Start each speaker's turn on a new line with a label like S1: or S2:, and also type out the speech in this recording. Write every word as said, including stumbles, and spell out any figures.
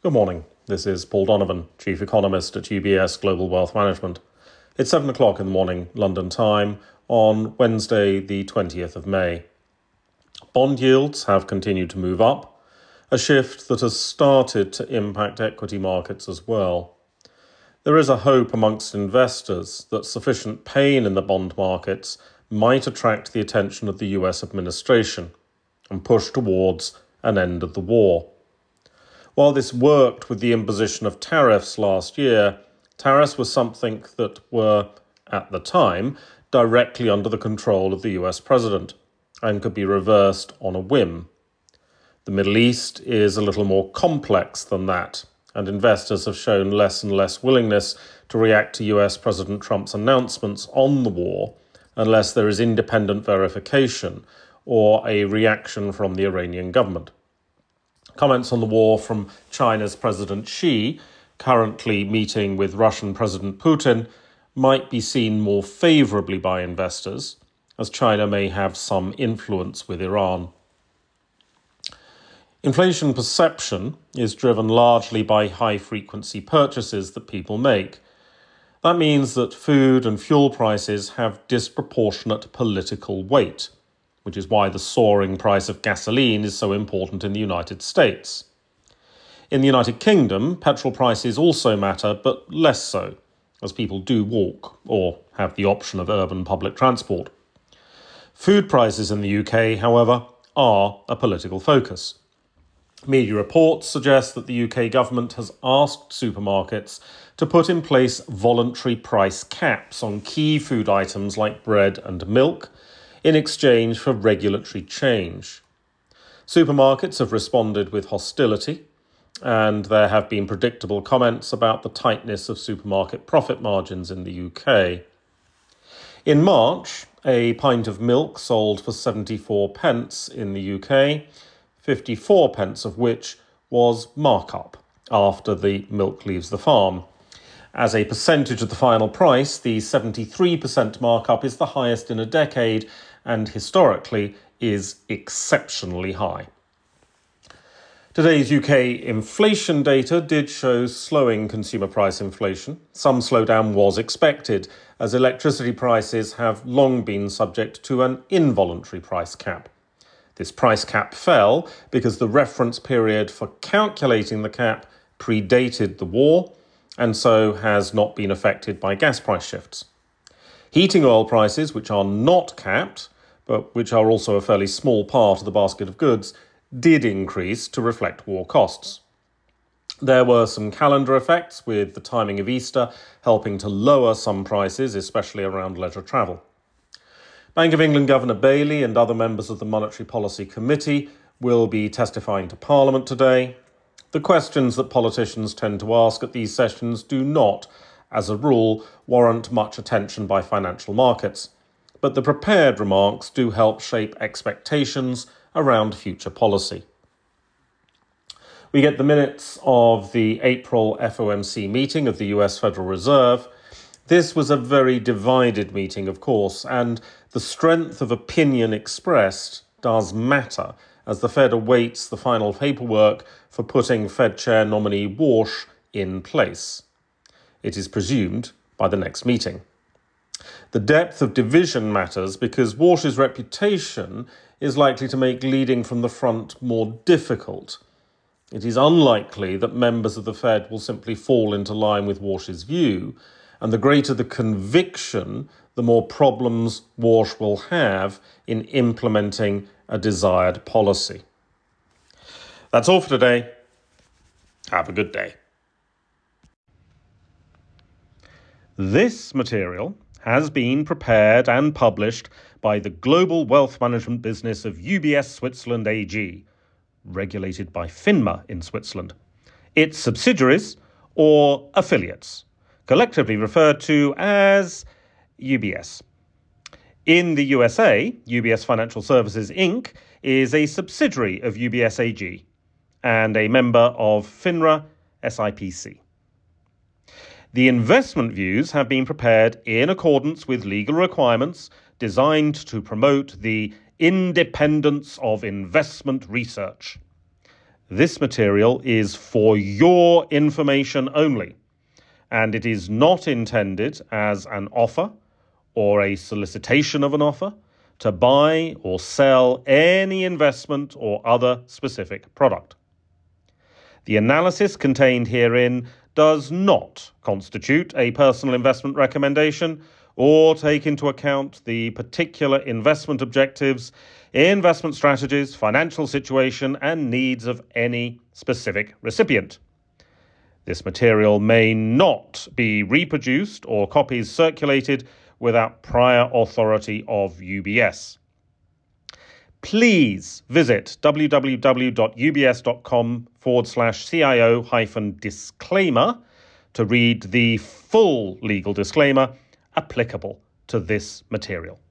S1: Good morning. This is Paul Donovan, Chief Economist at U B S Global Wealth Management. It's seven o'clock in the morning, London time, on Wednesday, the twentieth of May. Bond yields have continued to move up, a shift that has started to impact equity markets as well. There is a hope amongst investors that sufficient pain in the bond markets might attract the attention of the U S administration and push towards an end of the war. While this worked with the imposition of tariffs last year, tariffs were something that were, at the time, directly under the control of the U S president and could be reversed on a whim. The Middle East is a little more complex than that, and investors have shown less and less willingness to react to U S President Trump's announcements on the war unless there is independent verification or a reaction from the Iranian government. Comments on the war from China's President Xi, currently meeting with Russian President Putin, might be seen more favourably by investors, as China may have some influence with Iran. Inflation perception is driven largely by high-frequency purchases that people make. That means that food and fuel prices have disproportionate political weight, which is why the soaring price of gasoline is so important in the United States. In the United Kingdom, petrol prices also matter, but less so, as people do walk or have the option of urban public transport. Food prices in the U K, however, are a political focus. Media reports suggest that the U K government has asked supermarkets to put in place voluntary price caps on key food items like bread and milk, in exchange for regulatory change. Supermarkets have responded with hostility, and there have been predictable comments about the tightness of supermarket profit margins in the U K. In March, a pint of milk sold for seventy-four pence in the U K, fifty-four pence of which was markup after the milk leaves the farm. As a percentage of the final price, the seventy-three percent markup is the highest in a decade and historically is exceptionally high. Today's U K inflation data did show slowing consumer price inflation. Some slowdown was expected, as electricity prices have long been subject to an involuntary price cap. This price cap fell because the reference period for calculating the cap predated the war, and so has not been affected by gas price shifts. Heating oil prices, which are not capped, but which are also a fairly small part of the basket of goods, did increase to reflect war costs. There were some calendar effects, with the timing of Easter helping to lower some prices, especially around leisure travel. Bank of England Governor Bailey and other members of the Monetary Policy Committee will be testifying to Parliament today. The questions that politicians tend to ask at these sessions do not, as a rule, warrant much attention by financial markets, but the prepared remarks do help shape expectations around future policy. We get the minutes of the April F O M C meeting of the U S Federal Reserve. This was a very divided meeting, of course, and the strength of opinion expressed does matter as the Fed awaits the final paperwork for putting Fed Chair nominee Warsh in place. It is presumed by the next meeting. The depth of division matters because Warsh's reputation is likely to make leading from the front more difficult. It is unlikely that members of the Fed will simply fall into line with Warsh's view, and the greater the conviction, the more problems Warsh will have in implementing a desired policy. That's all for today. Have a good day. This material has been prepared and published by the global wealth management business of U B S Switzerland A G, regulated by FINMA in Switzerland, its subsidiaries or affiliates, collectively referred to as U B S. In the U S A, U B S Financial Services Incorporated is a subsidiary of U B S A G and a member of FINRA S I P C. The investment views have been prepared in accordance with legal requirements designed to promote the independence of investment research. This material is for your information only, and it is not intended as an offer or a solicitation of an offer to buy or sell any investment or other specific product. The analysis contained herein does not constitute a personal investment recommendation or take into account the particular investment objectives, investment strategies, financial situation, and needs of any specific recipient. This material may not be reproduced or copies circulated without prior authority of U B S. Please visit www.ubs.com forward slash CIO hyphen disclaimer to read the full legal disclaimer applicable to this material.